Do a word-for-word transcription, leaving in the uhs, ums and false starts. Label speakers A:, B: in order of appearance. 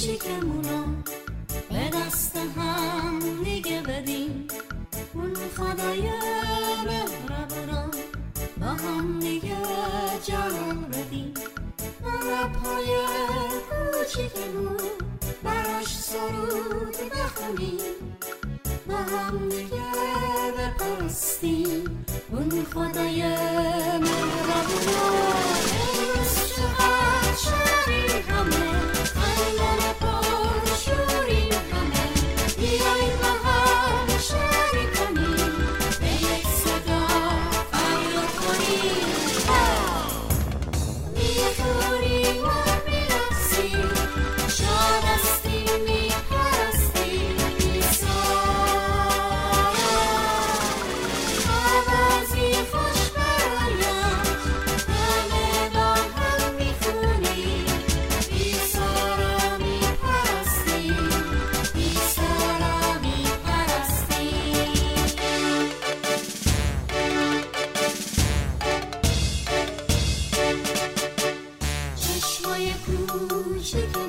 A: کوچیکمونو به دست هم دیگه بدیم، اون خدای مهربونو با هم دیگه جان بدیم. لب‌های کوچیکمون براش سرود بخونیم، با هم دیگه بپرستیم اون خدای مهربونو. امروز چقدر شادیم همه، خندان پرشوریم همه، بیاییم با هم شادی کنیم، به یک صدا فریاد کنیم. میخوریم و میرقصیم، شاد هستیم میپرستیم عیسی را. آوازی خوش برآید، همه با هم میخونیم، عیسی را میپرستیم، عیسی را میپرستیم. چشمای کوچیک